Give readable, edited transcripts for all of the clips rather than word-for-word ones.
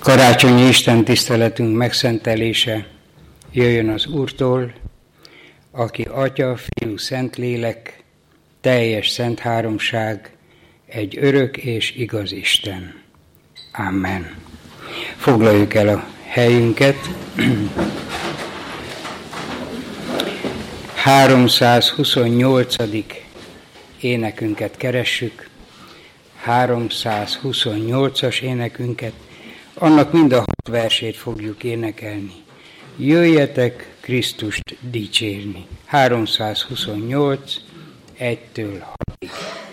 Karácsonyi Isten tiszteletünk megszentelése jöjjön az Úrtól, aki Atya, Fiú, Szentlélek, teljes szent háromság, egy örök és igaz Isten. Amen. Foglaljuk el a helyünket. 328. énekünket keressük. 328-as énekünket. Annak mind a 6 versét fogjuk énekelni. Jöjjetek Krisztust dicsérni. 328, 1-től 6-ig.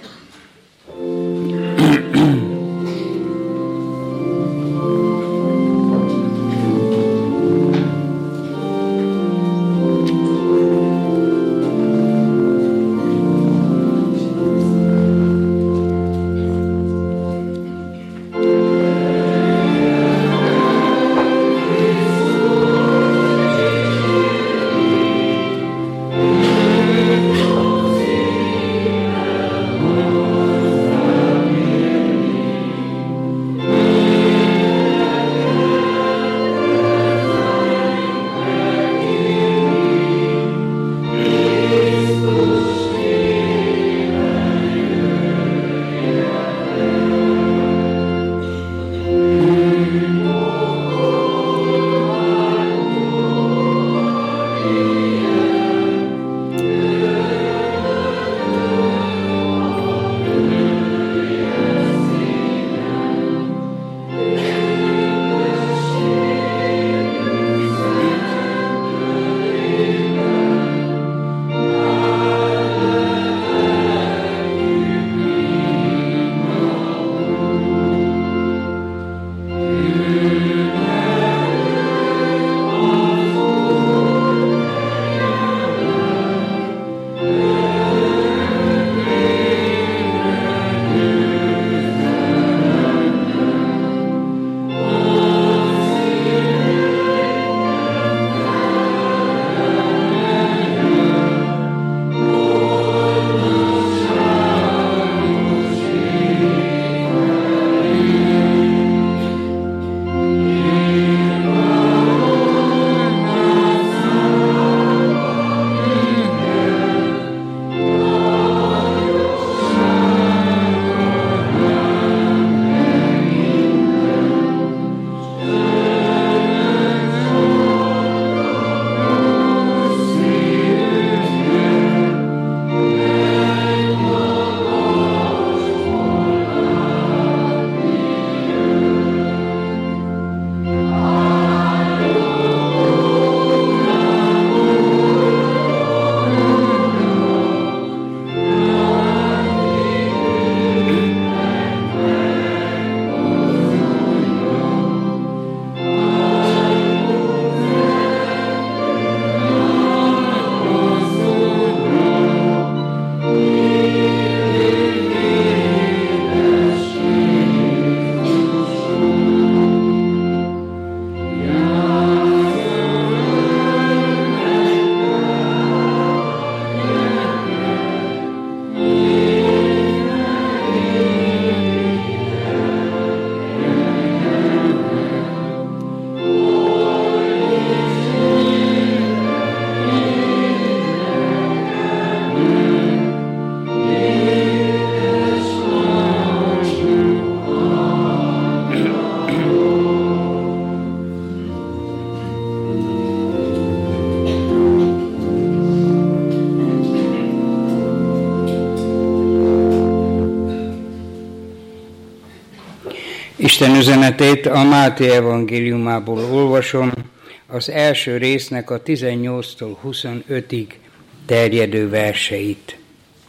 Isten üzenetét a Máté evangéliumából olvasom, az első résznek a 18-tól 25-ig terjedő verseit.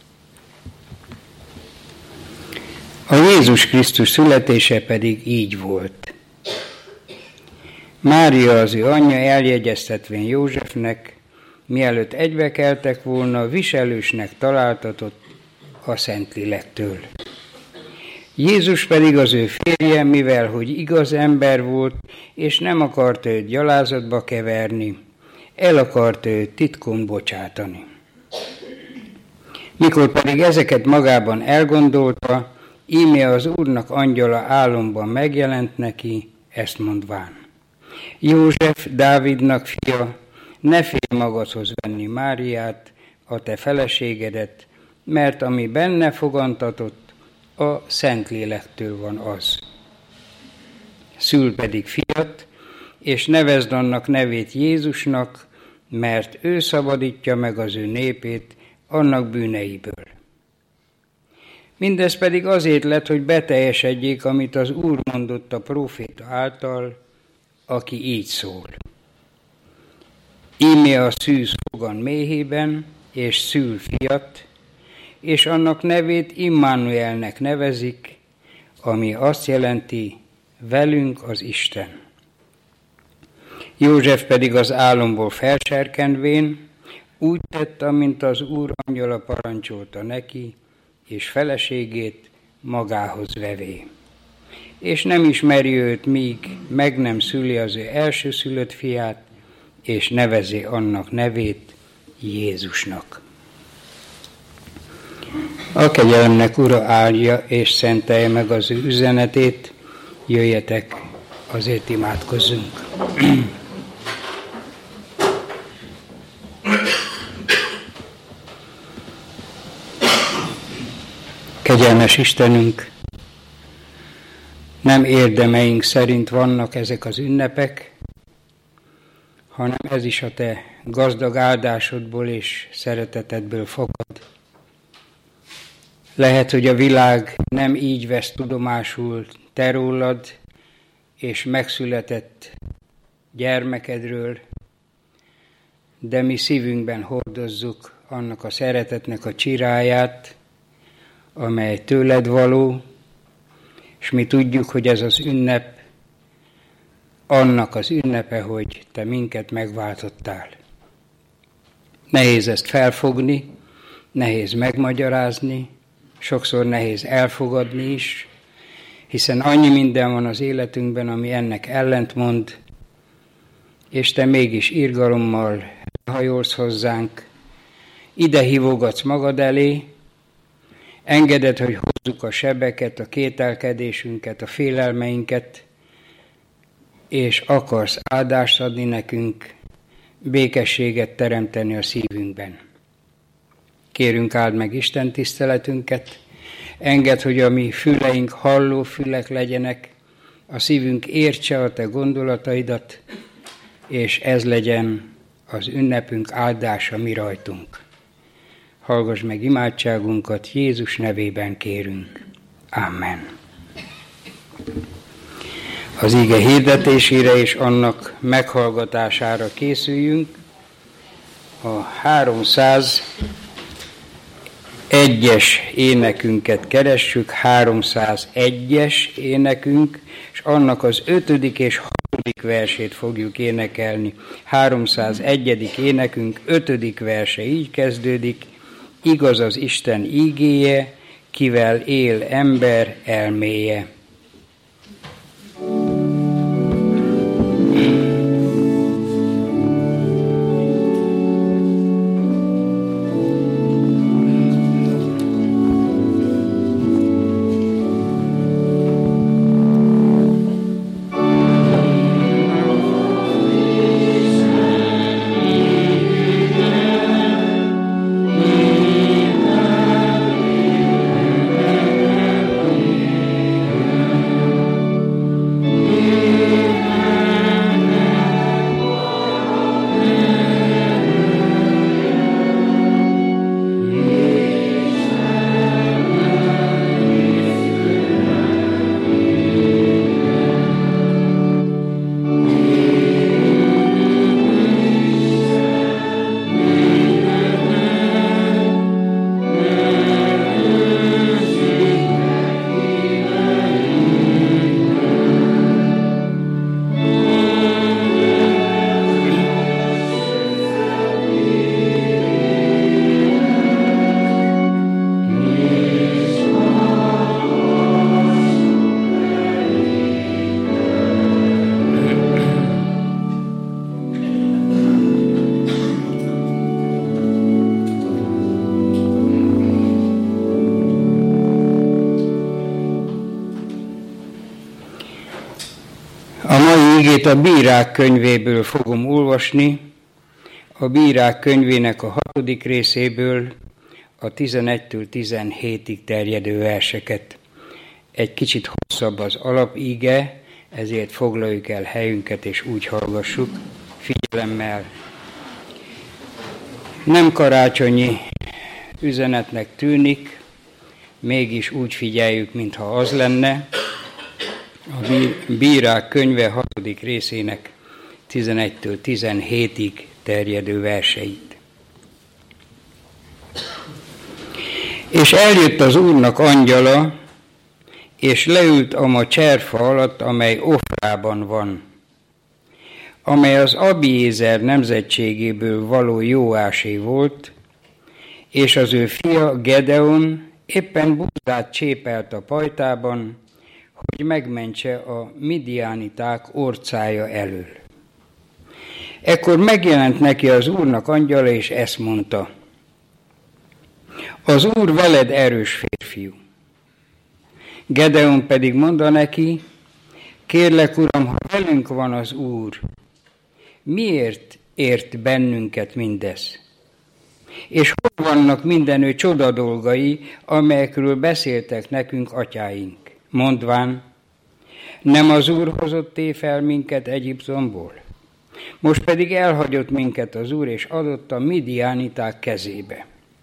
A Jézus Krisztus születése pedig így volt. Mária, az ő anyja, eljegyeztetvén Józsefnek, mielőtt egybekeltek volna, viselősnek találtatott a Szentlélektől. Jézus pedig az ő férje, mivel hogy igaz ember volt, és nem akart őt gyalázatba keverni, el akart őt titkon bocsátani. Mikor pedig ezeket magában elgondolta, íme az Úrnak angyala álomban megjelent neki, ezt mondván: József, Dávidnak fia, ne félj magadhoz venni Máriát, a te feleségedet, mert ami benne fogantatott, a Szentlélektől van az. Szül pedig fiat, és nevezd annak nevét Jézusnak, mert ő szabadítja meg az ő népét annak bűneiből. Mindez pedig azért lett, hogy beteljesedjék, amit az Úr mondott a próféta által, aki így szól: Íme a szűz fogan méhében, és szül fiat, és annak nevét Immanuelnek nevezik, ami azt jelenti, velünk az Isten. József pedig az álomból felserkenvén úgy tett, amint az Úr angyala parancsolta neki, és feleségét magához vevé. És nem ismeri őt, míg meg nem szüli az ő elsőszülött fiát, és nevezi annak nevét Jézusnak. A kegyelemnek Ura áldja és szentelje meg az ő üzenetét, jöjjetek, azért imádkozzunk. Kegyelmes Istenünk, nem érdemeink szerint vannak ezek az ünnepek, hanem ez is a te gazdag áldásodból és szeretetedből fakad. Lehet, hogy a világ nem így vesz tudomásul te rólad és megszületett gyermekedről, de mi szívünkben hordozzuk annak a szeretetnek a csiráját, amely tőled való, és mi tudjuk, hogy ez az ünnep annak az ünnepe, hogy te minket megváltottál. Nehéz ezt felfogni, nehéz megmagyarázni, sokszor nehéz elfogadni is, hiszen annyi minden van az életünkben, ami ennek ellentmond, és te mégis irgalommal hajolsz hozzánk, ide hívogatsz magad elé, engeded, hogy hozzuk a sebeket, a kételkedésünket, a félelmeinket, és akarsz áldást adni nekünk, békességet teremteni a szívünkben. Kérünk, áld meg Isten tiszteletünket, engedd, hogy a mi füleink halló fülek legyenek, a szívünk értse a te gondolataidat, és ez legyen az ünnepünk áldása mi rajtunk. Hallgass meg imádságunkat, Jézus nevében kérünk. Amen. Az ige hirdetésére és annak meghallgatására készüljünk. A 301-es énekünket keressük, 301-es énekünk, és annak az 5. és 6. versét fogjuk énekelni. 301. énekünk 5. verse így kezdődik: Igaz az Isten ígéje, kivel él ember elméje. igét a Bírák könyvéből fogom olvasni, a Bírák könyvének a 6. részéből a 11-től 17-ig terjedő verseket. Egy kicsit hosszabb az alapíge, ezért foglaljuk el helyünket és úgy hallgassuk figyelemmel. Nem karácsonyi üzenetnek tűnik, mégis úgy figyeljük, mintha az lenne. A Bírák könyve 6. részének 11-től 17-ig terjedő verseit. És eljött az Úrnak angyala, és leült a ma cserfa alatt, amely Ofrában van, amely az Abiézer nemzetségéből való Jóásé volt, és az ő fia Gedeon éppen búzát csépelt a pajtában, hogy megmentse a midiániták orcája elől. Ekkor megjelent neki az Úrnak angyala, és ezt mondta: az Úr veled, erős férfiú. Gedeon pedig mondta neki: kérlek, Uram, ha velünk van az Úr, miért ért bennünket mindez? És hol vannak minden ő csoda dolgai, amelyekről beszéltek nekünk atyáink, mondván: nem az Úr hozott fel minket Egyiptomból? Most pedig elhagyott minket az Úr, és adott a midiániták kezébe.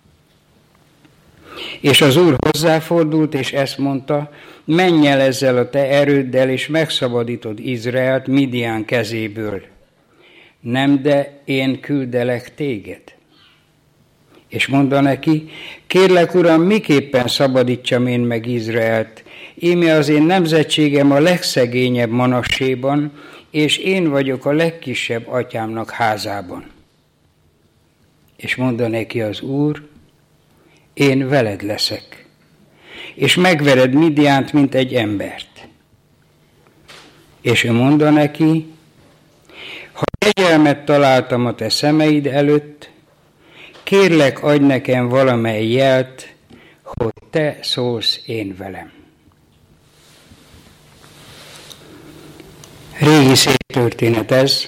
És az Úr hozzáfordult, és ezt mondta: menj el ezzel a te erőddel, és megszabadítod Izraelt Midián kezéből. Nem, de én küldelek téged. És mondta neki: kérlek, Uram, miképpen szabadítsam én meg Izraelt? Íme az én nemzetségem a legszegényebb Manasséban, és én vagyok a legkisebb atyámnak házában. És mondta neki az Úr: én veled leszek, és megvered Midiánt, mint egy embert. És ő mondta neki: ha kegyelmet találtam a te szemeid előtt, kérlek, adj nekem valamely jelt, hogy te szólsz én velem. Régi szép történet ez,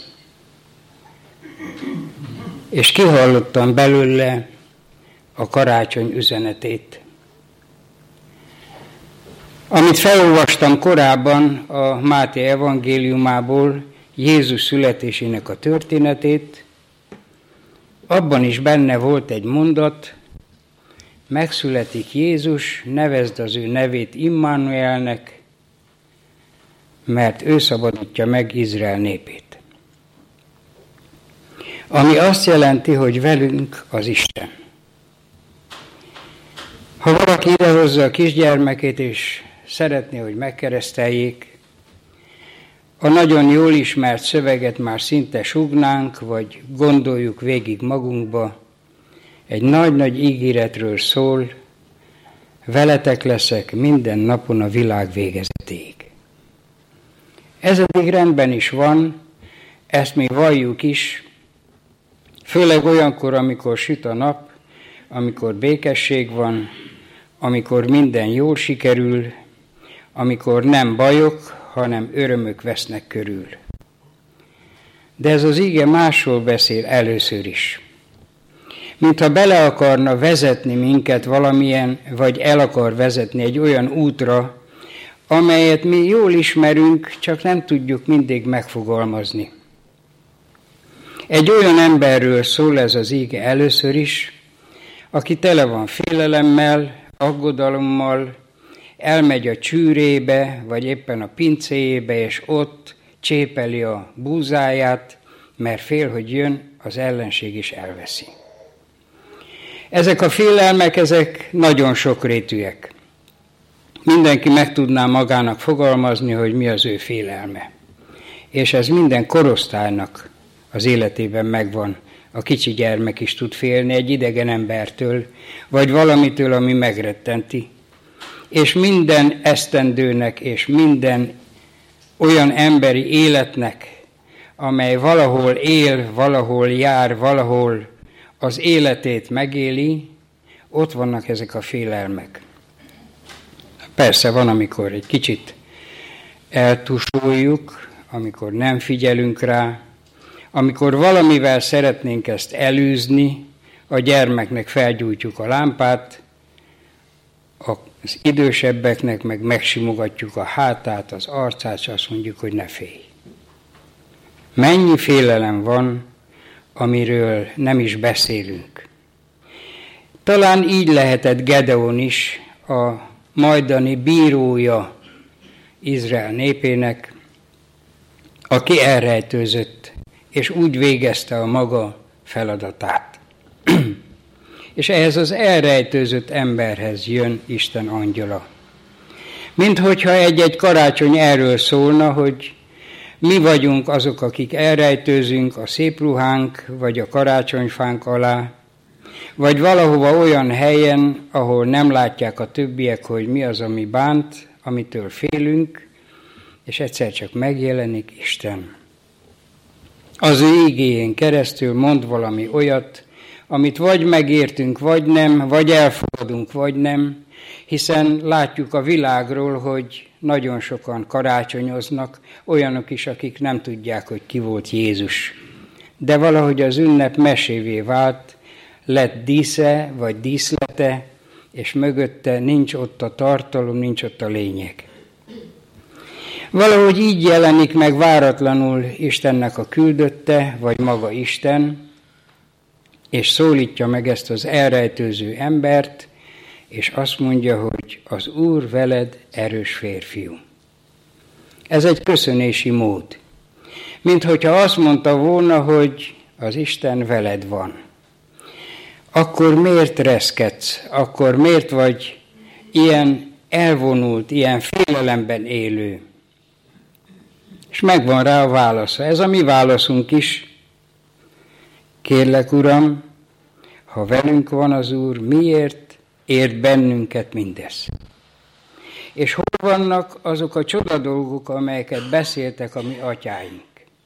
és kihallottam belőle a karácsony üzenetét. Amit felolvastam korábban a Máté evangéliumából, Jézus születésének a történetét, abban is benne volt egy mondat: megszületik Jézus, nevezd az ő nevét Immanuelnek, mert ő szabadítja meg Izrael népét. Ami azt jelenti, hogy velünk az Isten. Ha valaki idehozza a kisgyermekét, és szeretné, hogy megkereszteljék, a nagyon jól ismert szöveget már szinte sugnánk, vagy gondoljuk végig magunkba. Egy nagy-nagy ígéretről szól: veletek leszek minden napon a világ végezetéig. Ez eddig rendben is van, ezt mi valljuk is, főleg olyankor, amikor süt a nap, amikor békesség van, amikor minden jól sikerül, amikor nem bajok, hanem örömök vesznek körül. De ez az ige másról beszél először is. Mintha bele akarna vezetni minket valamilyen, vagy el akar vezetni egy olyan útra, amelyet mi jól ismerünk, csak nem tudjuk mindig megfogalmazni. Egy olyan emberről szól ez az ige először is, aki tele van félelemmel, aggodalommal, elmegy a csűrébe, vagy éppen a pincéjébe, és ott csépeli a búzáját, mert fél, hogy jön az ellenség is elveszi. Ezek a félelmek, ezek nagyon sokrétűek. Mindenki meg tudná magának fogalmazni, hogy mi az ő félelme. És ez minden korosztálynak az életében megvan. A kicsi gyermek is tud félni egy idegen embertől, vagy valamitől, ami megrettenti. És minden esztendőnek, és minden olyan emberi életnek, amely valahol él, valahol jár, valahol az életét megéli, ott vannak ezek a félelmek. Persze van, amikor egy kicsit eltusoljuk a amikor nem figyelünk rá, amikor valamivel szeretnénk ezt elűzni, a gyermeknek felgyújtjuk a lámpát, az idősebbeknek meg megsimogatjuk a hátát, az arcát, és azt mondjuk, hogy ne félj. Mennyi félelem van, amiről nem is beszélünk. Talán így lehetett Gedeon is, a majdani bírója Izrael népének, aki elrejtőzött, és úgy végezte a maga feladatát. És ehhez az elrejtőzött emberhez jön Isten angyala. Minthogyha egy-egy karácsony erről szólna, hogy mi vagyunk azok, akik elrejtőzünk a szép ruhánk, vagy a karácsonyfánk alá, vagy valahova olyan helyen, ahol nem látják a többiek, hogy mi az, ami bánt, amitől félünk, és egyszer csak megjelenik Isten. Az ő igéjén keresztül mond valami olyat, amit vagy megértünk, vagy nem, vagy elfogadunk, vagy nem, hiszen látjuk a világról, hogy nagyon sokan karácsonyoznak, olyanok is, akik nem tudják, hogy ki volt Jézus. De valahogy az ünnep mesévé vált, lett dísze, vagy díszlete, és mögötte nincs ott a tartalom, nincs ott a lényeg. Valahogy így jelenik meg váratlanul Istennek a küldötte, vagy maga Isten, és szólítja meg ezt az elrejtőző embert, és azt mondja, hogy az Úr veled, erős férfiú. Ez egy köszönési mód. Minthogyha azt mondta volna, hogy az Isten veled van. Akkor miért reszkedsz? Akkor miért vagy ilyen elvonult, ilyen félelemben élő? És megvan rá a válasza. Ez a mi válaszunk is. Kérlek, Uram, ha velünk van az Úr, miért ért bennünket mindez? És hol vannak azok a csodadolgok, amelyeket beszéltek a mi atyáink?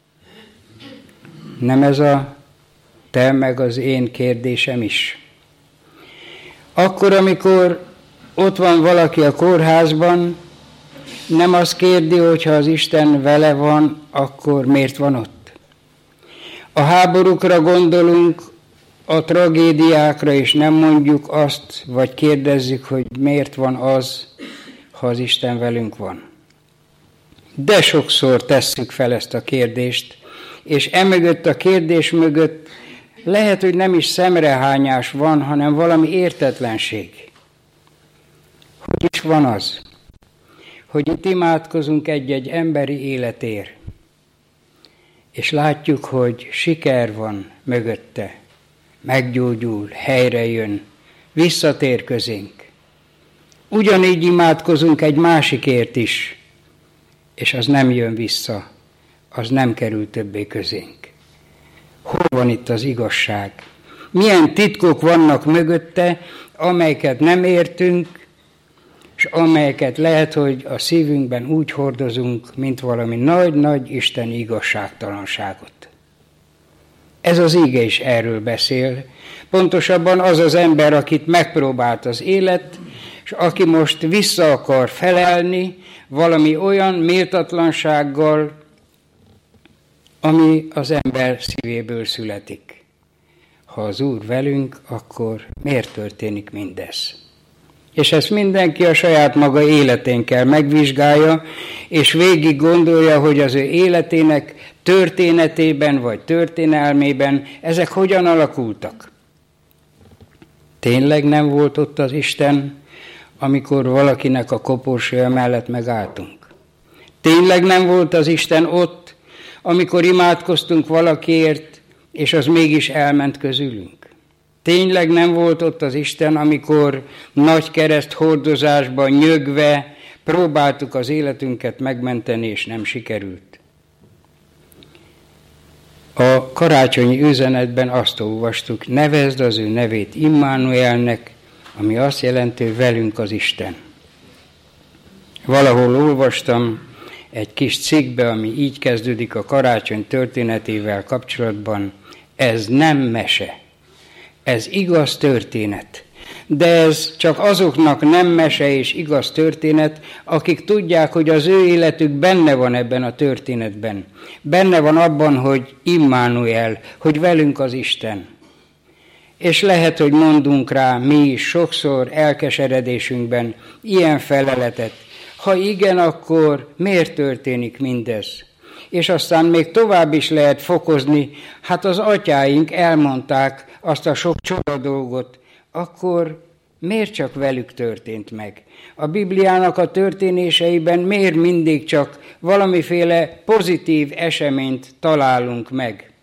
Nem ez a te meg az én kérdésem is? Akkor, amikor ott van valaki a kórházban, nem azt kérdi, hogyha az Isten vele van, akkor miért van ott? A háborúkra gondolunk, a tragédiákra, és nem mondjuk azt, vagy kérdezzük, hogy miért van az, ha az Isten velünk van. De sokszor tesszük fel ezt a kérdést, és emögött a kérdés mögött lehet, hogy nem is szemrehányás van, hanem valami értetlenség. Hogy is van az, hogy itt imádkozunk egy-egy emberi életért, és látjuk, hogy siker van mögötte, meggyógyul, helyre jön, visszatér közénk. Ugyanígy imádkozunk egy másikért is, és az nem jön vissza, az nem kerül többé közénk. Hol van itt az igazság? Milyen titkok vannak mögötte, amelyeket nem értünk, és amelyeket lehet, hogy a szívünkben úgy hordozunk, mint valami nagy-nagy isteni igazságtalanságot. Ez az íge is erről beszél. Pontosabban az az ember, akit megpróbált az élet, és aki most vissza akar felelni valami olyan méltatlansággal, ami az ember szívéből születik. Ha az Úr velünk, akkor miért történik mindez? És ezt mindenki a saját maga életén kell megvizsgálja, és végig gondolja, hogy az ő életének történetében vagy történelmében ezek hogyan alakultak. Tényleg nem volt ott az Isten, amikor valakinek a koporsója mellett megálltunk? Tényleg nem volt az Isten ott, amikor imádkoztunk valakiért, és az mégis elment közülünk? Tényleg nem volt ott az Isten, amikor nagy kereszt hordozásban nyögve próbáltuk az életünket megmenteni, és nem sikerült? A karácsonyi üzenetben azt olvastuk, nevezd az ő nevét Immanuelnek, ami azt jelenti, hogy velünk az Isten. Valahol olvastam egy kis cikkbe, ami így kezdődik a karácsony történetével kapcsolatban, ez nem mese. Ez igaz történet. de ez csak azoknak nem mese és igaz történet, akik tudják, hogy az ő életük benne van ebben a történetben. Benne van abban, hogy Immanuel, hogy velünk az Isten. És lehet, hogy mondunk rá mi is sokszor elkeseredésünkben ilyen feleletet. Ha igen, akkor miért történik mindez? És aztán még tovább is lehet fokozni, hát az atyáink elmondták azt a sok csoda dolgot, akkor miért csak velük történt meg? A Bibliának a történéseiben miért mindig csak valamiféle pozitív eseményt találunk meg?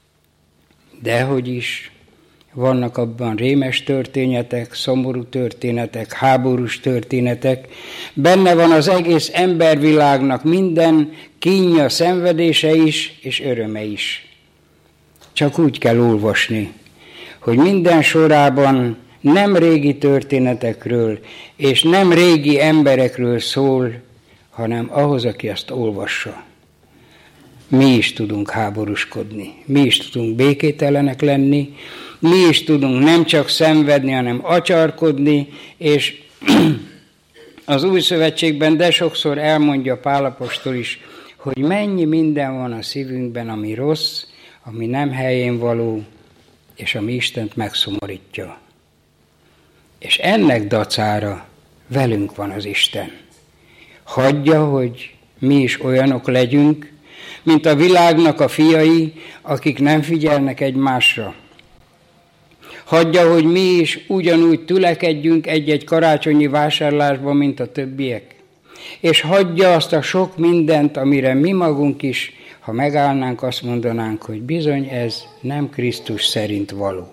Dehogy is, vannak abban rémes történetek, szomorú történetek, háborús történetek. Benne van az egész embervilágnak minden kínja, szenvedése is, és öröme is. Csak úgy kell olvasni, hogy minden sorában nem régi történetekről, és nem régi emberekről szól, hanem ahhoz, aki azt olvassa. Mi is tudunk háborúskodni, mi is tudunk békételenek lenni, mi is tudunk nem csak szenvedni, hanem acsarkodni, és az Új Szövetségben de sokszor elmondja Pál apostol is, hogy mennyi minden van a szívünkben, ami rossz, ami nem helyén való, és ami Istent megszomorítja. És ennek dacára velünk van az Isten. Hagyja, hogy mi is olyanok legyünk, mint a világnak a fiai, akik nem figyelnek egymásra. Hagyja, hogy mi is ugyanúgy tülekedjünk egy-egy karácsonyi vásárlásban, mint a többiek. És hagyja azt a sok mindent, amire mi magunk is, ha megállnánk, azt mondanánk, hogy bizony ez nem Krisztus szerint való.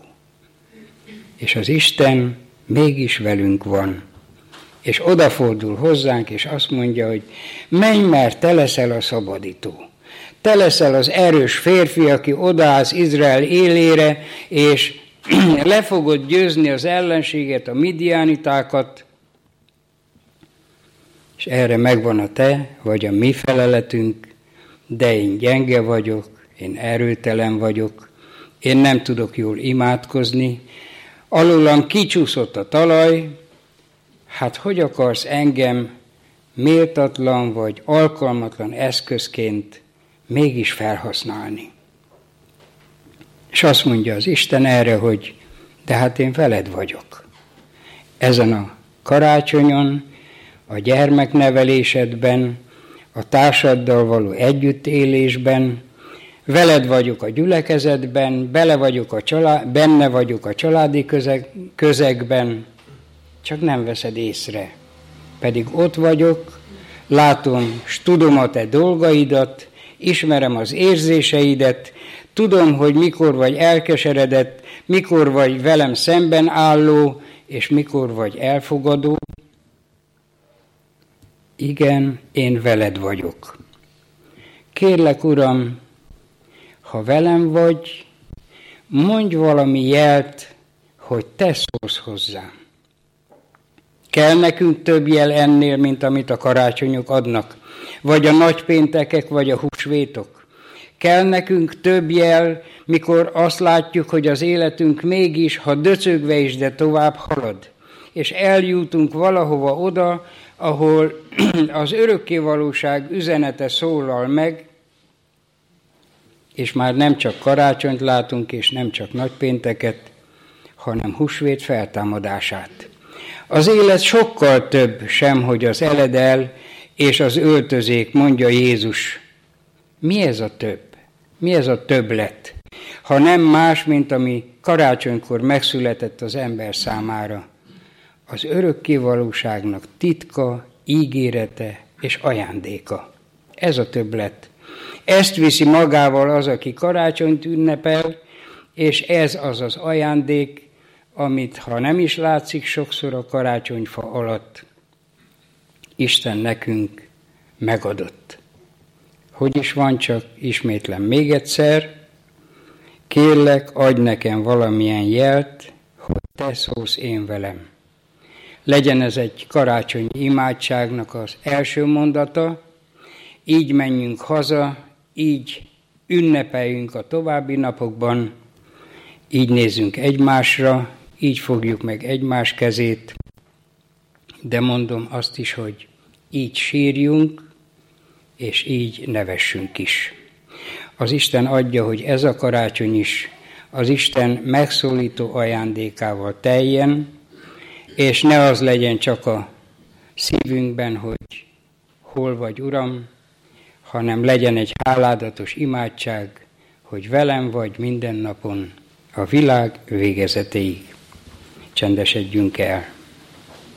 És az Isten mégis velünk van. És odafordul hozzánk, és azt mondja, hogy menj, mert te leszel a szabadító. Te leszel az erős férfi, aki odaállsz Izrael élére, és le fogod győzni az ellenséget, a midiánitákat, és erre megvan a te, vagy a mi feleletünk, de én gyenge vagyok, én erőtelen vagyok, én nem tudok jól imádkozni, alólam kicsúszott a talaj, hát hogy akarsz engem méltatlan vagy alkalmatlan eszközként mégis felhasználni? És azt mondja az Isten erre, hogy de hát én veled vagyok. Ezen a karácsonyon, a gyermeknevelésedben, a társaddal való együttélésben, veled vagyok a gyülekezetben, benne vagyok a családi közegben, csak nem veszed észre. Pedig ott vagyok, látom, s tudom a te dolgaidat, ismerem az érzéseidet, tudom, hogy mikor vagy elkeseredett, mikor vagy velem szemben álló, és mikor vagy elfogadó. Igen, én veled vagyok. Kérlek, Uram, ha velem vagy, mondj valami jelt, hogy te szólsz hozzám. Kell nekünk több jel ennél, mint amit a karácsonyok adnak, vagy a nagypéntekek, vagy a húsvétok. Kell nekünk több jel, mikor azt látjuk, hogy az életünk mégis, ha döcögve is, de tovább halad. És eljutunk valahova oda, ahol az örökkévalóság üzenete szólal meg, és már nem csak karácsonyt látunk, és nem csak nagypénteket, hanem húsvét feltámadását. Az élet sokkal több sem, hogy az eledel és az öltözék, mondja Jézus. Mi ez a több? Mi ez a többlet? Ha nem más, mint ami karácsonykor megszületett az ember számára. Az örökkévalóságnak titka, ígérete és ajándéka. Ez a többlet. Ezt viszi magával az, aki karácsonyt ünnepel, és ez az az ajándék, amit, ha nem is látszik sokszor a karácsonyfa alatt, Isten nekünk megadott. Hogy is van, csak ismétlem még egyszer, kérlek, adj nekem valamilyen jelt, hogy te szólsz én velem. Legyen ez egy karácsonyi imádságnak az első mondata, így menjünk haza, így ünnepeljünk a további napokban, így nézzünk egymásra, így fogjuk meg egymás kezét, de mondom azt is, hogy így sírjunk, és így nevessünk is. Az Isten adja, hogy ez a karácsony is az Isten megszólító ajándékával teljen, és ne az legyen csak a szívünkben, hogy hol vagy, Uram, hanem legyen egy háládatos imádság, hogy velem vagy minden napon, a világ végezetéig. Csendesedjünk el.